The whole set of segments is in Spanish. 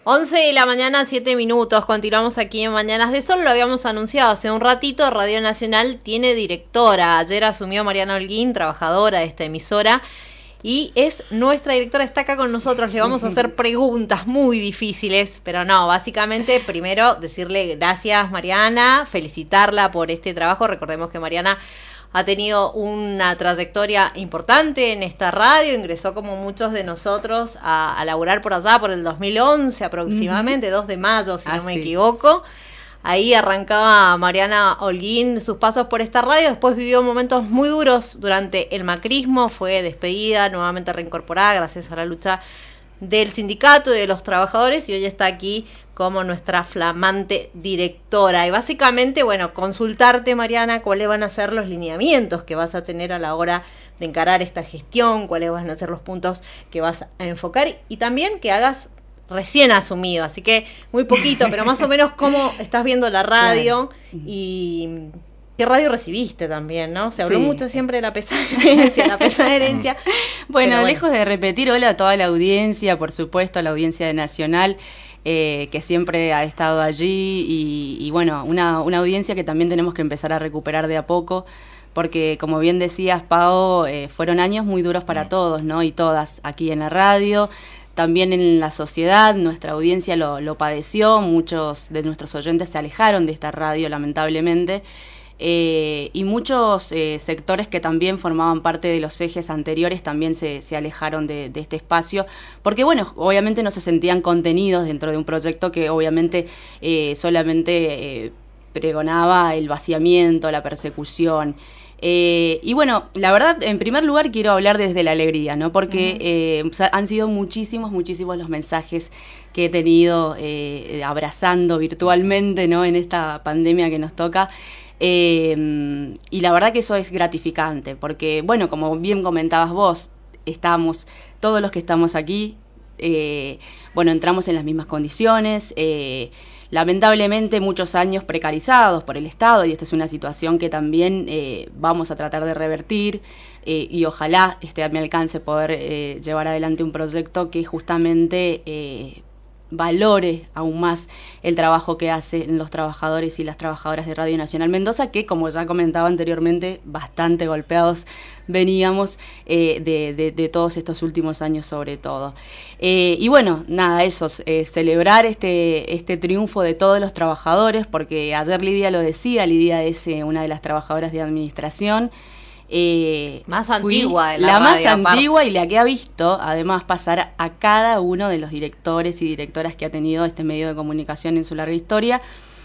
11 de la mañana, 7 minutos, continuamos aquí en Mañanas de Sol, lo habíamos anunciado hace un ratito, Radio Nacional tiene directora, ayer asumió Mariana Holguín, trabajadora de esta emisora, y es nuestra directora, está acá con nosotros, le vamos a hacer preguntas muy difíciles, pero no, básicamente primero decirle gracias Mariana, felicitarla por este trabajo, recordemos que Mariana ha tenido una trayectoria importante en esta radio, ingresó como muchos de nosotros a laburar por allá por el 2011 aproximadamente, 2 de mayo si no me equivoco. Ahí arrancaba Mariana Holguín sus pasos por esta radio, después vivió momentos muy duros durante el macrismo, fue despedida, nuevamente reincorporada gracias a la lucha del sindicato y de los trabajadores y hoy está aquí como nuestra flamante directora. Y básicamente, bueno, consultarte, Mariana, cuáles van a ser los lineamientos que vas a tener a la hora de encarar esta gestión, cuáles van a ser los puntos que vas a enfocar y también que hagas recién asumido, así que muy poquito, pero más o menos cómo estás viendo la radio y qué radio recibiste también, ¿no? Se habló mucho siempre de la pesada herencia. Bueno, lejos de repetir, hola a toda la audiencia, por supuesto, a la audiencia de Nacional, que siempre ha estado allí y bueno, una audiencia que también tenemos que empezar a recuperar de a poco, porque como bien decías, Pao, fueron años muy duros para todos, ¿no? Y todas aquí en la radio, también en la sociedad, nuestra audiencia lo padeció, muchos de nuestros oyentes se alejaron de esta radio, lamentablemente, y muchos sectores que también formaban parte de los ejes anteriores también se alejaron de este espacio, porque bueno, obviamente no se sentían contenidos dentro de un proyecto que obviamente solamente pregonaba el vaciamiento, la persecución. Y bueno, la verdad, en primer lugar quiero hablar desde la alegría, ¿no? Porque han sido muchísimos los mensajes que he tenido abrazando virtualmente, ¿no? En esta pandemia que nos toca. Y la verdad que eso es gratificante, porque, bueno, como bien comentabas vos, todos los que estamos aquí, bueno, entramos en las mismas condiciones, lamentablemente muchos años precarizados por el Estado, y esta es una situación que también vamos a tratar de revertir, y ojalá esté a mi alcance poder llevar adelante un proyecto que justamente valore aún más el trabajo que hacen los trabajadores y las trabajadoras de Radio Nacional Mendoza, que como ya comentaba anteriormente, bastante golpeados veníamos de todos estos últimos años sobre todo. Y bueno, nada, eso, celebrar este triunfo de todos los trabajadores, porque ayer Lidia lo decía, Lidia es una de las trabajadoras de administración, más antigua de la radio, más antigua y la que ha visto además pasar a cada uno de los directores y directoras que ha tenido este medio de comunicación en su larga historia,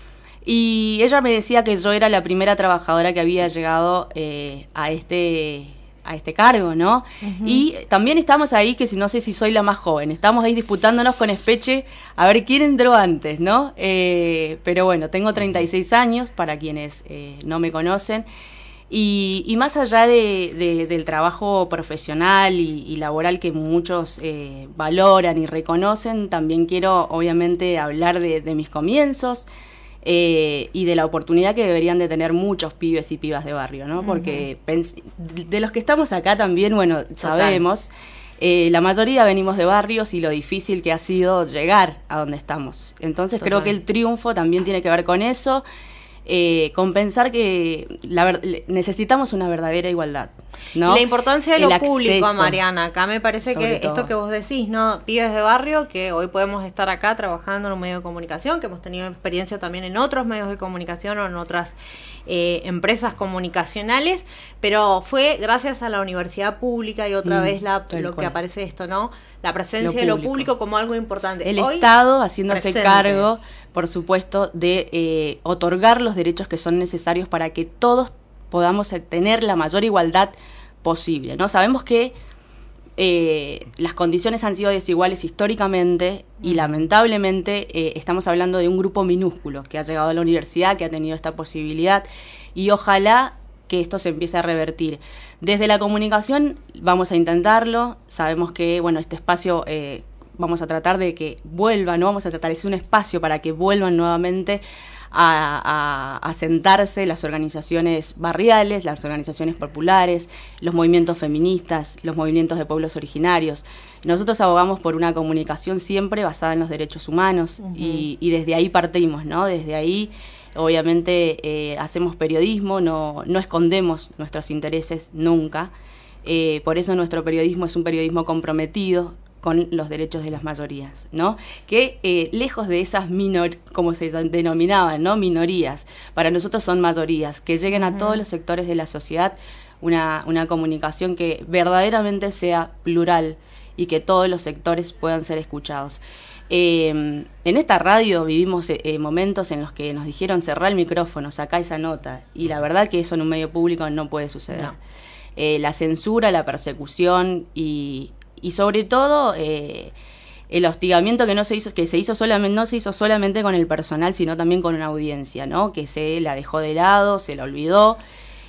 y ella me decía que yo era la primera trabajadora que había llegado a este cargo, ¿no? Y también estamos ahí, que no sé si soy la más joven, estamos ahí disputándonos con Espeche a ver quién entró antes, ¿no? Pero bueno, tengo 36 años, para quienes no me conocen. Y más allá del trabajo profesional y laboral que muchos valoran y reconocen, también quiero obviamente hablar de mis comienzos y de la oportunidad que deberían de tener muchos pibes y pibas de barrio, ¿no? Porque de los que estamos acá también, bueno, sabemos, la mayoría venimos de barrios y lo difícil que ha sido llegar a donde estamos. Entonces creo que el triunfo también tiene que ver con eso. Con pensar que necesitamos una verdadera igualdad, ¿no? La importancia de lo acceso, público, Mariana, acá me parece que todo. esto que vos decís, ¿no? Pibes de barrio, que hoy podemos estar acá trabajando en un medio de comunicación, que hemos tenido experiencia también en otros medios de comunicación o en otras empresas comunicacionales, pero fue gracias a la universidad pública y otra vez lo que aparece esto, ¿no? La presencia de lo público como algo importante. El hoy, Estado haciéndose cargo, por supuesto, de otorgar los derechos que son necesarios para que todos podamos tener la mayor igualdad posible, ¿no? Sabemos que las condiciones han sido desiguales históricamente y lamentablemente estamos hablando de un grupo minúsculo que ha llegado a la universidad, que ha tenido esta posibilidad, y ojalá que esto se empiece a revertir. Desde la comunicación vamos a intentarlo, sabemos que, bueno, este espacio vamos a tratar de que vuelva, ¿no? Vamos a tratar de ser un espacio para que vuelvan nuevamente a sentarse las organizaciones barriales, las organizaciones populares, los movimientos feministas, los movimientos de pueblos originarios. Nosotros abogamos por una comunicación siempre basada en los derechos humanos y desde ahí partimos, ¿no? Desde ahí, obviamente, hacemos periodismo, no escondemos nuestros intereses nunca. Por eso nuestro periodismo es un periodismo comprometido con los derechos de las mayorías, ¿no? Que lejos de esas como se denominaban, ¿no? Minorías, para nosotros son mayorías, que lleguen a todos los sectores de la sociedad una comunicación que verdaderamente sea plural y que todos los sectores puedan ser escuchados. En esta radio vivimos momentos en los que nos dijeron cerrar el micrófono, sacá esa nota, y la verdad que eso en un medio público no puede suceder. No. La censura, la persecución y sobre todo el hostigamiento que se hizo solamente con el personal, sino también con una audiencia, ¿no? Que se la dejó de lado, se la olvidó.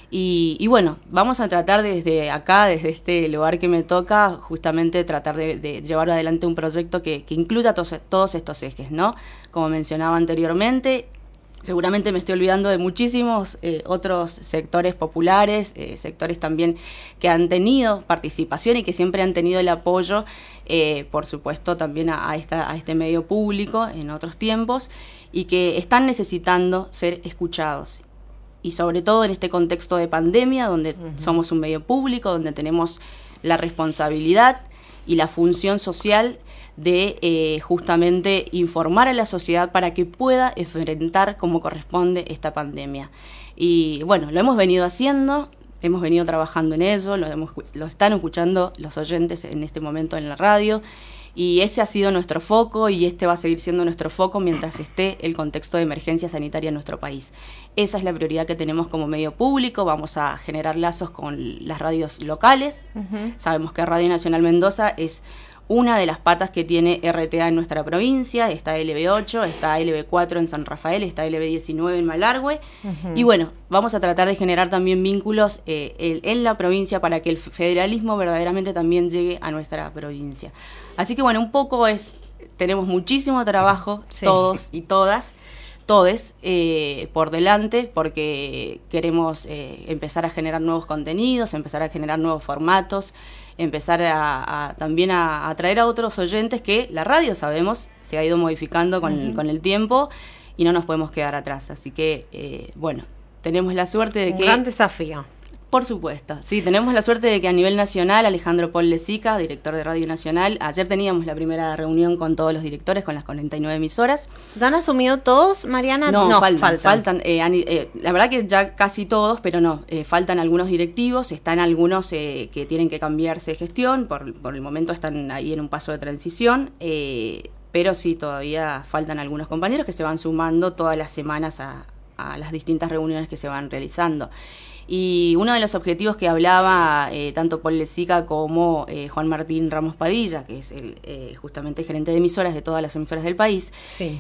Y bueno, vamos a tratar desde acá, desde este lugar que me toca, justamente tratar de llevar adelante un proyecto que incluya todos estos ejes, ¿no? Como mencionaba anteriormente, seguramente me estoy olvidando de muchísimos otros sectores populares, sectores también que han tenido participación y que siempre han tenido el apoyo, por supuesto, también a este medio público en otros tiempos, y que están necesitando ser escuchados. Y sobre todo en este contexto de pandemia, donde somos un medio público, donde tenemos la responsabilidad y la función social de justamente informar a la sociedad para que pueda enfrentar como corresponde esta pandemia. Y bueno, lo hemos venido haciendo, hemos venido trabajando en ello, lo están escuchando los oyentes en este momento en la radio, y ese ha sido nuestro foco y este va a seguir siendo nuestro foco mientras esté el contexto de emergencia sanitaria en nuestro país. Esa es la prioridad que tenemos como medio público. Vamos a generar lazos con las radios locales. Sabemos que Radio Nacional Mendoza es una de las patas que tiene RTA en nuestra provincia. Está LB8, está LB4 en San Rafael, está LB19 en Malargüe. Y bueno, vamos a tratar de generar también vínculos en la provincia para que el federalismo verdaderamente también llegue a nuestra provincia. Así que bueno, un poco tenemos muchísimo trabajo, todos y todas, todes, por delante, porque queremos empezar a generar nuevos contenidos, empezar a generar nuevos formatos, empezar también a atraer a otros oyentes que la radio, sabemos, se ha ido modificando con el tiempo y no nos podemos quedar atrás. Así que, bueno, tenemos la suerte de un gran desafío. Por supuesto, sí, tenemos la suerte de que a nivel nacional, Alejandro Paul Lezica, director de Radio Nacional, ayer teníamos la primera reunión con todos los directores, con las 49 emisoras. ¿Ya han asumido todos, Mariana? No, faltan. La verdad que ya casi todos, pero no, faltan algunos directivos, están algunos que tienen que cambiarse de gestión, por el momento están ahí en un paso de transición, pero sí, todavía faltan algunos compañeros que se van sumando todas las semanas a las distintas reuniones que se van realizando. Y uno de los objetivos que hablaba tanto Paul Lezica como Juan Martín Ramos Padilla, que es justamente el gerente de emisoras de todas las emisoras del país,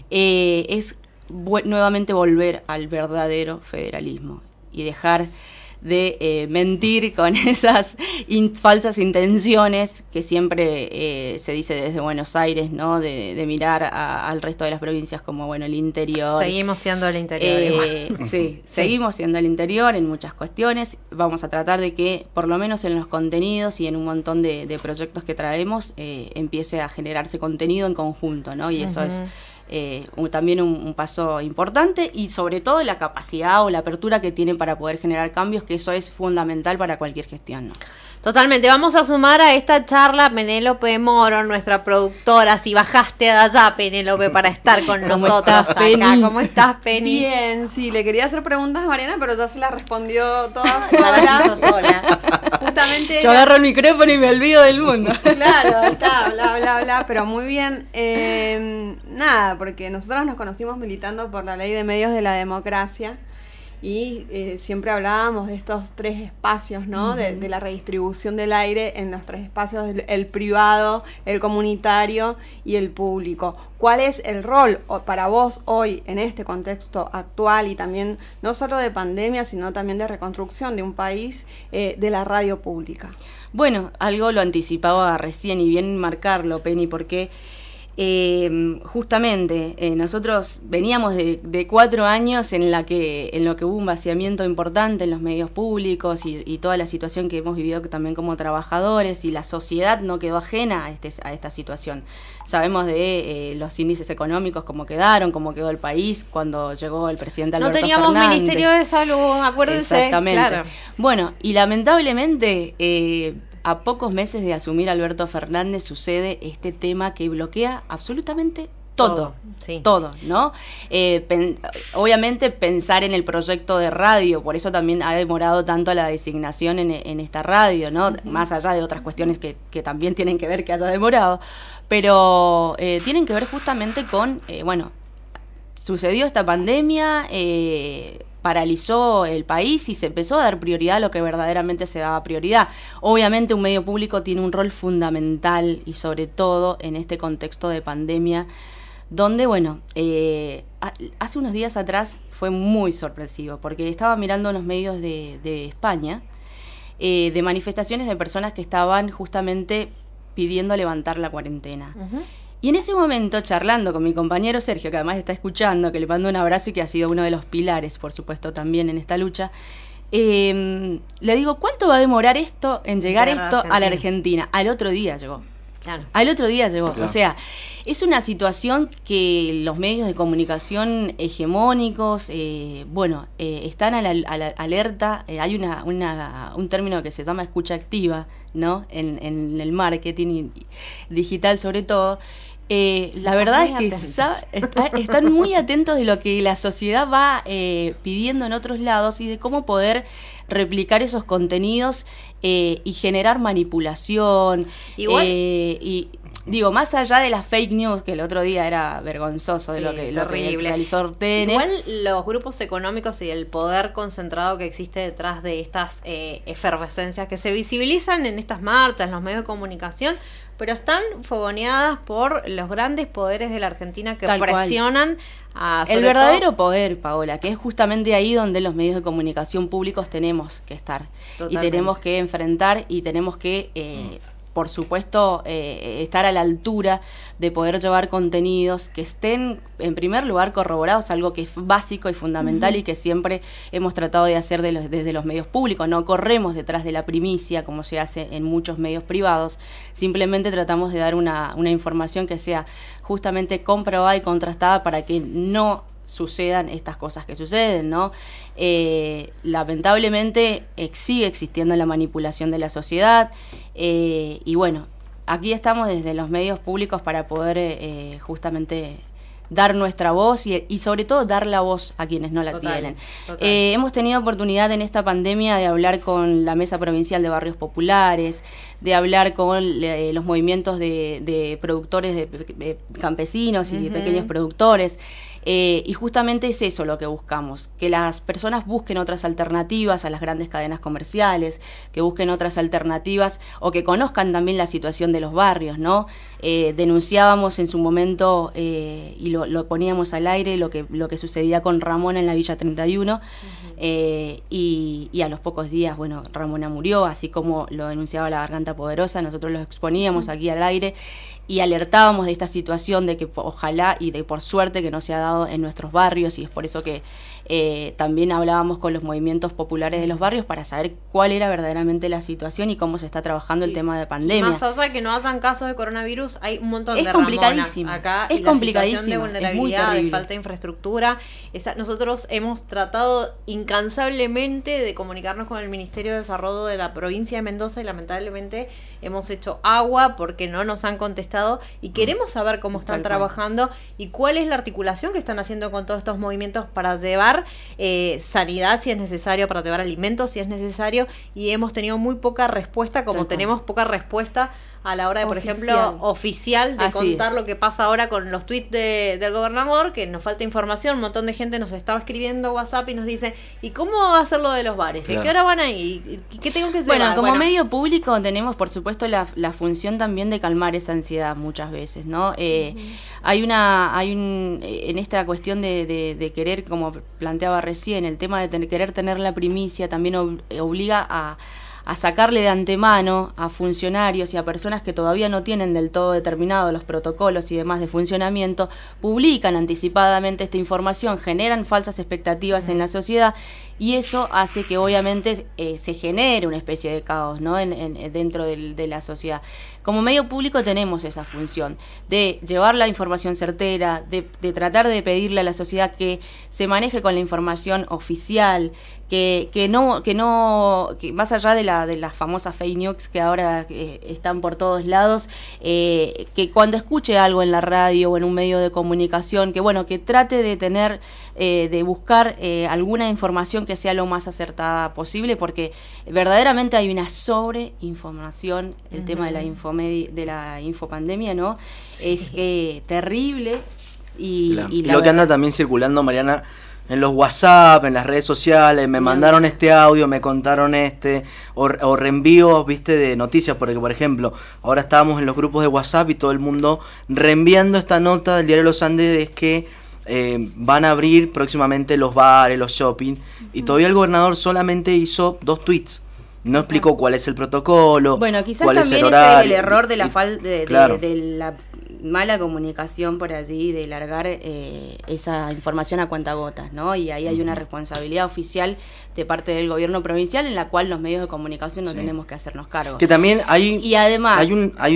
es nuevamente volver al verdadero federalismo y dejar de mentir con esas falsas intenciones que siempre se dice desde Buenos Aires, ¿no? De mirar al resto de las provincias como, bueno, el interior. Seguimos siendo el interior. Sí, seguimos siendo el interior en muchas cuestiones. Vamos a tratar de que, por lo menos en los contenidos y en un montón de proyectos que traemos, empiece a generarse contenido en conjunto, ¿no? Y eso es también un paso importante, y sobre todo la capacidad o la apertura que tienen para poder generar cambios, que eso es fundamental para cualquier gestión, ¿no? Totalmente. Vamos a sumar a esta charla Penélope Moro, nuestra productora. Si bajaste de allá, Penélope, para estar con nosotros acá. ¿Cómo estás, Penny? Bien, sí, le quería hacer preguntas a Mariana, pero ya se las respondió todas sola. Justamente yo agarro el micrófono y me olvido del mundo. Claro, ahí está, bla, pero muy bien. Nada, porque nosotros nos conocimos militando por la Ley de Medios de la Democracia. Y siempre hablábamos de estos tres espacios, ¿no? De la redistribución del aire en los tres espacios, el privado, el comunitario y el público. ¿Cuál es el rol para vos hoy en este contexto actual y también no solo de pandemia, sino también de reconstrucción de un país, de la radio pública? Bueno, algo lo anticipaba recién, y bien marcarlo, Penny, porque Justamente, nosotros veníamos de 4 años en lo que hubo un vaciamiento importante en los medios públicos y toda la situación que hemos vivido también como trabajadores, y la sociedad no quedó ajena a esta situación. Sabemos de los índices económicos, cómo quedó el país cuando llegó el presidente Alberto Fernández. No teníamos Ministerio de Salud, acuérdense. Exactamente. Claro. Bueno, y lamentablemente a pocos meses de asumir Alberto Fernández sucede este tema que bloquea absolutamente todo, sí. Todo, ¿no? Obviamente pensar en el proyecto de radio, por eso también ha demorado tanto la designación en esta radio, ¿no? Más allá de otras cuestiones que también tienen que ver que haya demorado, pero tienen que ver justamente con, sucedió esta pandemia, paralizó el país y se empezó a dar prioridad a lo que verdaderamente se daba prioridad. Obviamente un medio público tiene un rol fundamental y sobre todo en este contexto de pandemia donde, hace unos días atrás fue muy sorpresivo porque estaba mirando los medios de España de manifestaciones de personas que estaban justamente pidiendo levantar la cuarentena. Uh-huh. Y en ese momento, charlando con mi compañero Sergio, que además está escuchando, que le mando un abrazo y que ha sido uno de los pilares, por supuesto, también en esta lucha, le digo, ¿cuánto va a demorar esto en llegar a la Argentina? Al otro día llegó. Claro. Al otro día llegó. Claro. O sea, es una situación que los medios de comunicación hegemónicos, están a la alerta. Hay un término que se llama escucha activa, ¿no? En el marketing digital sobre todo. La verdad es que están muy atentos de lo que la sociedad va pidiendo en otros lados y de cómo poder replicar esos contenidos y generar manipulación. Igual, y digo, más allá de las fake news, que el otro día era vergonzoso de lo que realizó TN. Igual los grupos económicos y el poder concentrado que existe detrás de estas efervescencias que se visibilizan en estas marchas, en los medios de comunicación, pero están fogoneadas por los grandes poderes de la Argentina que presionan a... El verdadero poder, Paola, que es justamente ahí donde los medios de comunicación públicos tenemos que estar. Totalmente. Y tenemos que enfrentar y tenemos que... por supuesto, estar a la altura de poder llevar contenidos que estén, en primer lugar, corroborados, algo que es básico y fundamental y que siempre hemos tratado de hacer desde los medios públicos. No corremos detrás de la primicia, como se hace en muchos medios privados. Simplemente tratamos de dar una información que sea justamente comprobada y contrastada para que no sucedan estas cosas que suceden, ¿no? Lamentablemente sigue existiendo la manipulación de la sociedad y aquí estamos desde los medios públicos para poder justamente dar nuestra voz y sobre todo dar la voz a quienes no la tienen. Hemos tenido oportunidad en esta pandemia de hablar con la Mesa Provincial de Barrios Populares, de hablar con los movimientos de productores, de campesinos y de pequeños productores. Y justamente es eso lo que buscamos, que las personas busquen otras alternativas a las grandes cadenas comerciales, que busquen otras alternativas o que conozcan también la situación de los barrios, ¿no? Denunciábamos en su momento y lo poníamos al aire lo que sucedía con Ramona en la Villa 31 y a los pocos días, Ramona murió, así como lo denunciaba la Garganta Poderosa, nosotros lo exponíamos aquí al aire y alertábamos de esta situación de que ojalá y de por suerte que no se ha dado en nuestros barrios y es por eso que también hablábamos con los movimientos populares de los barrios para saber cuál era verdaderamente la situación y cómo se está trabajando el tema de pandemia. Y más allá de que no hayan casos de coronavirus, hay un montón de complicadísimo. Acá es y la complicadísimo. situación de vulnerabilidad, de falta de infraestructura. Nosotros hemos tratado incansablemente de comunicarnos con el Ministerio de Desarrollo de la provincia de Mendoza y lamentablemente hemos hecho agua porque no nos han contestado y queremos saber cómo están trabajando y cuál es la articulación que están haciendo con todos estos movimientos para llevar sanidad si es necesario, para llevar alimentos si es necesario y hemos tenido muy poca respuesta como tenemos poca respuesta a la hora de, por ejemplo, oficial de así contar lo que pasa ahora con los tweets del gobernador, que nos falta información, un montón de gente nos estaba escribiendo WhatsApp y nos dice, ¿y cómo va a ser lo de los bares? Claro. ¿Y qué hora van a ir? ¿Y qué tengo que hacer? Como medio público tenemos, por supuesto, la función también de calmar esa ansiedad muchas veces, ¿no? En esta cuestión de querer, como planteaba recién, el tema de querer tener la primicia también obliga a a sacarle de antemano a funcionarios y a personas que todavía no tienen del todo determinados los protocolos y demás de funcionamiento, publican anticipadamente esta información, generan falsas expectativas en la sociedad, y eso hace que obviamente se genere una especie de caos, ¿no? Dentro de la sociedad. Como medio público tenemos esa función de llevar la información certera, de tratar de pedirle a la sociedad que se maneje con la información oficial, que más allá de las famosas fake news que ahora están por todos lados, que cuando escuche algo en la radio o en un medio de comunicación, que trate de tener, de buscar alguna información que sea lo más acertada posible, porque verdaderamente hay una sobreinformación. El tema de la infopandemia, ¿no? Es terrible y lo que anda también circulando, Mariana, en los WhatsApp, en las redes sociales, me mandaron este audio, me contaron o reenvíos, viste, de noticias, porque por ejemplo, ahora estábamos en los grupos de WhatsApp y todo el mundo reenviando esta nota del Diario Los Andes de que van a abrir próximamente los bares, los shopping, y todavía el gobernador solamente hizo 2 tweets. No explicó cuál es el protocolo, bueno, quizás cuál también es el horario. Ese es el error de la claro. de la mala comunicación por allí, de largar esa información a cuentagotas, ¿no? Y ahí hay una responsabilidad oficial de parte del gobierno provincial en la cual los medios de comunicación no tenemos que hacernos cargo. Que también hay... Y además...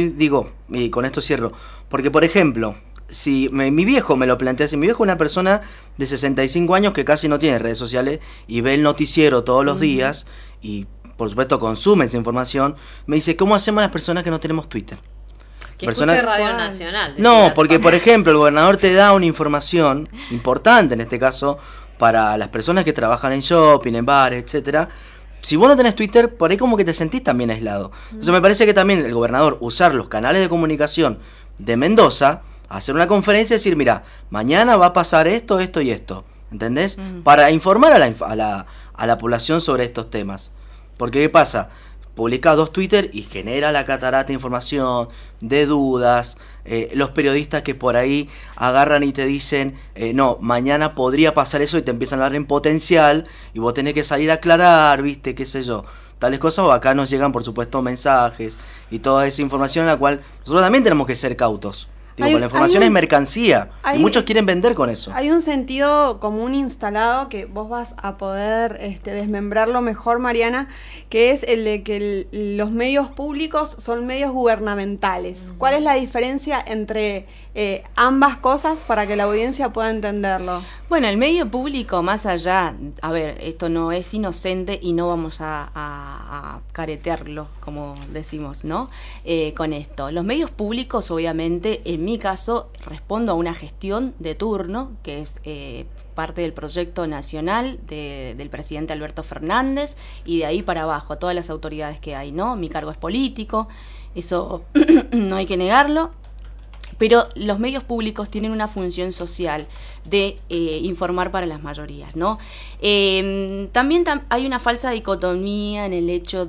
y con esto cierro, porque por ejemplo, si mi viejo me lo plantea así, mi viejo es una persona de 65 años que casi no tiene redes sociales y ve el noticiero todos los días y por supuesto consume esa información, me dice, ¿cómo hacemos las personas que no tenemos Twitter? Que escuche Radio Nacional. No, porque por ejemplo el gobernador te da una información importante, en este caso, para las personas que trabajan en shopping, en bares, etcétera. Si vos no tenés Twitter, por ahí como que te sentís también aislado. Entonces me parece que también el gobernador usar los canales de comunicación de Mendoza, hacer una conferencia y decir, mira, mañana va a pasar esto, esto y esto, ¿entendés? Para informar a la población sobre estos temas. Porque ¿qué pasa? Publica 2 Twitter y genera la catarata de información, de dudas, los periodistas que por ahí agarran y te dicen, no, mañana podría pasar eso, y te empiezan a hablar en potencial y vos tenés que salir a aclarar, viste, qué sé yo, tales cosas. O acá nos llegan por supuesto mensajes y toda esa información en la cual nosotros también tenemos que ser cautos. Digo, la información es mercancía y muchos quieren vender con eso. Hay un sentido común instalado que vos vas a poder desmembrarlo mejor, Mariana, que es el de que los medios públicos son medios gubernamentales. ¿Cuál es la diferencia entre ambas cosas para que la audiencia pueda entenderlo? Bueno, el medio público, más allá, a ver, esto no es inocente y no vamos a caretearlo, como decimos, ¿no? Con esto. Los medios públicos, obviamente, en mi caso, respondo a una gestión de turno, que es parte del proyecto nacional del presidente Alberto Fernández, y de ahí para abajo, todas las autoridades que hay, ¿no? Mi cargo es político, eso no hay que negarlo. Pero los medios públicos tienen una función social de informar para las mayorías, ¿no? También hay una falsa dicotomía en el hecho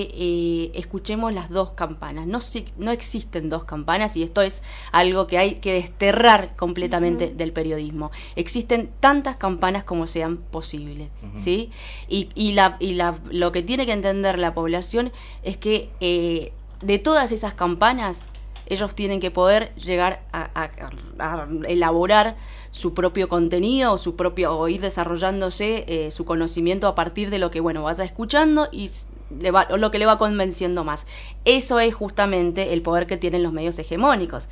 de escuchemos las 2 campanas. No existen 2 campanas, y esto es algo que hay que desterrar completamente del periodismo. Existen tantas campanas como sean posibles, ¿sí? Y lo que tiene que entender la población es que de todas esas campanas, ellos tienen que poder llegar a elaborar su propio contenido o ir desarrollándose su conocimiento a partir de lo que vaya escuchando y lo que le va convenciendo más. Eso es justamente el poder que tienen los medios hegemónicos.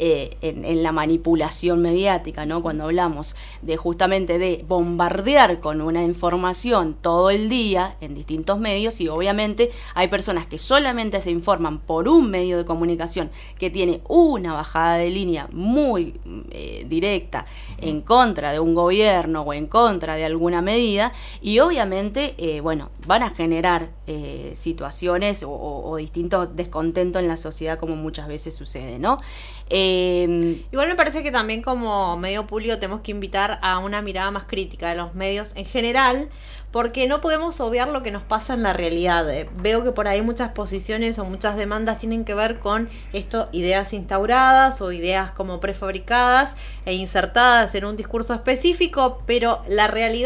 En la manipulación mediática, ¿no? Cuando hablamos de justamente de bombardear con una información todo el día en distintos medios, y obviamente hay personas que solamente se informan por un medio de comunicación que tiene una bajada de línea muy directa en contra de un gobierno o en contra de alguna medida, y obviamente van a generar situaciones o distintos descontentos en la sociedad, como muchas veces sucede, ¿no? Igual me parece que también como medio público tenemos que invitar a una mirada más crítica de los medios en general, porque no podemos obviar lo que nos pasa en la realidad. Veo que por ahí muchas posiciones o muchas demandas tienen que ver con ideas instauradas o ideas como prefabricadas e insertadas en un discurso específico, pero la realidad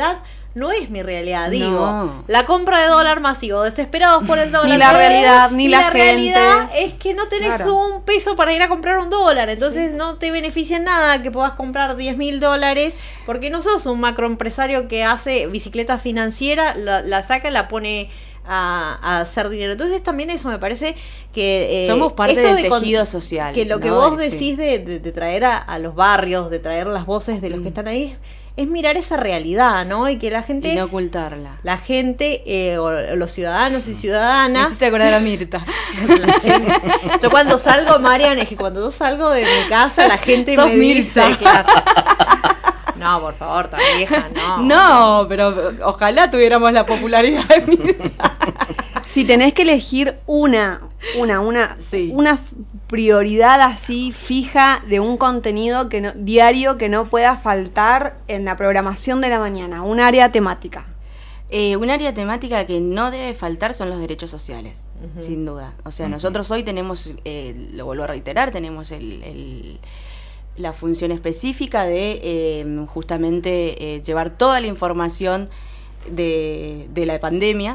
no es mi realidad, digo. No. La compra de dólar masivo, desesperados por el dólar. Ni la realidad, ni la gente. realidad es que no tenés Claro. un peso para ir a comprar un dólar, entonces no te beneficia en nada que puedas comprar $10.000, porque no sos un macroempresario que hace bicicleta financiera, la saca y la pone a hacer dinero. Entonces también eso me parece que somos parte esto del de tejido social, que lo que ¿no? vos Sí. decís de traer a los barrios, de traer las voces de los que están ahí, es mirar esa realidad, ¿no? Y que la gente, Y no ocultarla. la gente o los ciudadanos y Me ciudadanas, hiciste acordar a Mirta. la gente- yo cuando salgo, Marian, es que cuando yo salgo de mi casa, la gente Sos me dice, Mirta. claro, no, por favor, tan vieja, no. No, pero ojalá tuviéramos la popularidad de Mirta. Si tenés que elegir una Sí. prioridad así fija de un contenido diario que no pueda faltar en la programación de la mañana, un área temática. Un área temática que no debe faltar son los derechos sociales, sin duda. O sea, nosotros hoy tenemos, lo vuelvo a reiterar, tenemos la función específica de justamente llevar toda la información de la pandemia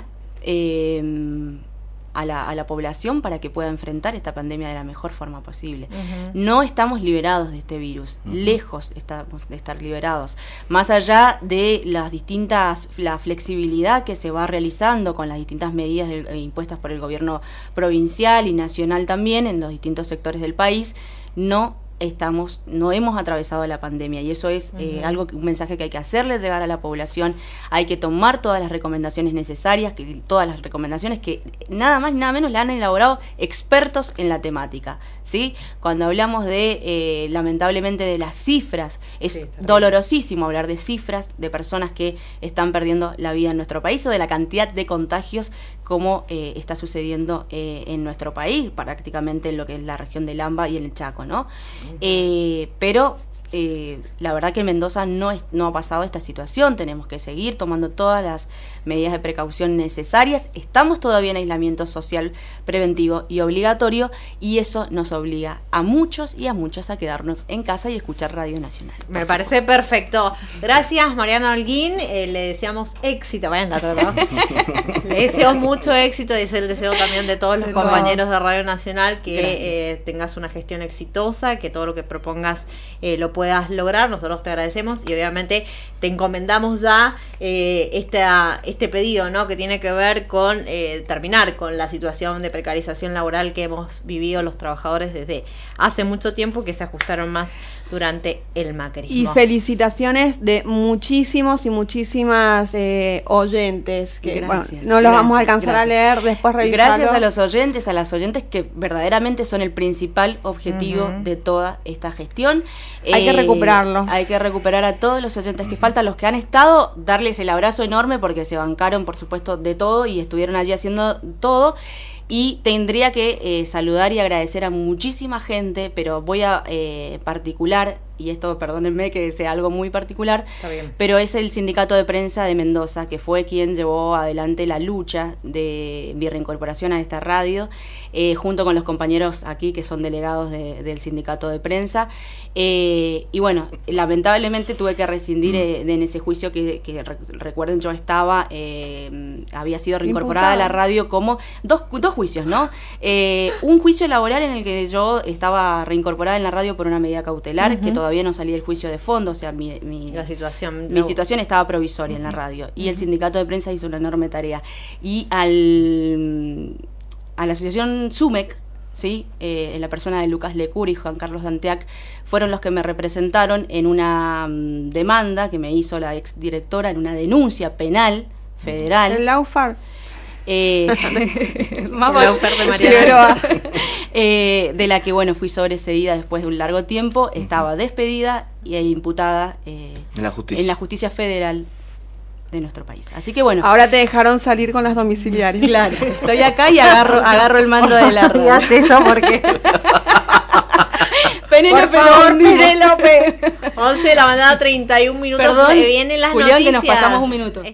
a la población para que pueda enfrentar esta pandemia de la mejor forma posible. No estamos liberados de este virus, lejos estamos de estar liberados. Más allá de la flexibilidad que se va realizando con las distintas medidas impuestas por el gobierno provincial y nacional también en los distintos sectores del país, no hemos atravesado la pandemia, y eso es un mensaje que hay que hacerle llegar a la población. Hay que tomar todas las recomendaciones necesarias, todas las recomendaciones que nada más y nada menos la han elaborado expertos en la temática, ¿sí? Cuando hablamos de lamentablemente de las cifras, es dolorosísimo hablar de cifras de personas que están perdiendo la vida en nuestro país, o de la cantidad de contagios como está sucediendo en nuestro país, prácticamente en lo que es la región del AMBA y en el Chaco, ¿no? Pero la verdad que en Mendoza no ha pasado esta situación. Tenemos que seguir tomando todas las medidas de precaución necesarias. Estamos todavía en aislamiento social preventivo y obligatorio, y eso nos obliga a muchos y a muchas a quedarnos en casa y escuchar Radio Nacional. Me parece perfecto. Gracias, Mariana Holguín. Le deseamos éxito. Vayan la trató. Le deseo mucho éxito, y es el deseo también de todos los compañeros de Radio Nacional, que tengas una gestión exitosa, que todo lo que propongas lo puedas lograr. Nosotros te agradecemos y obviamente te encomendamos ya este pedido, ¿no? Que tiene que ver con terminar con la situación de precarización laboral que hemos vivido los trabajadores desde hace mucho tiempo, que se ajustaron más durante el macrismo. Y felicitaciones de muchísimos y muchísimas oyentes, que Gracias, no los vamos a gracias, alcanzar a leer, después revisarlo. Gracias a los oyentes, a las oyentes que verdaderamente son el principal objetivo de toda esta gestión. Hay que recuperarlos. Hay que recuperar a todos los oyentes que faltan, los que han estado, darles el abrazo enorme porque se bancaron, por supuesto, de todo y estuvieron allí haciendo todo. Y tendría que saludar y agradecer a muchísima gente, pero voy a particular, y esto perdónenme que sea algo muy particular, Está bien. pero es el Sindicato de Prensa de Mendoza, que fue quien llevó adelante la lucha de mi reincorporación a esta radio, junto con los compañeros aquí que son delegados del Sindicato de Prensa. Y bueno, lamentablemente tuve que rescindir en ese juicio que recuerden, yo estaba, había sido reincorporada a la radio como dos juicios, ¿no? Un juicio laboral en el que yo estaba reincorporada en la radio por una medida cautelar, que todavía no salía el juicio de fondo, o sea, mi situación estaba provisoria en la radio, y el Sindicato de Prensa hizo una enorme tarea. Y a la asociación SUMEC, ¿sí? En la persona de Lucas Lecur y Juan Carlos Danteac, fueron los que me representaron en una demanda que me hizo la exdirectora, en una denuncia penal federal. El Laufar. Más La oferta de Mariana. de la que, bueno, fui sobreseída después de un largo tiempo. Estaba despedida e imputada en la justicia federal de nuestro país. Así que bueno. Ahora te dejaron salir con las domiciliarias. Claro, estoy acá y agarro el mando de la radio. Haz eso porque Penélope, por favor, lo hundimos. Penélope. 11 de la mañana, 31 minutos. Perdón, Se vienen las Julián, noticias. que nos pasamos un minuto.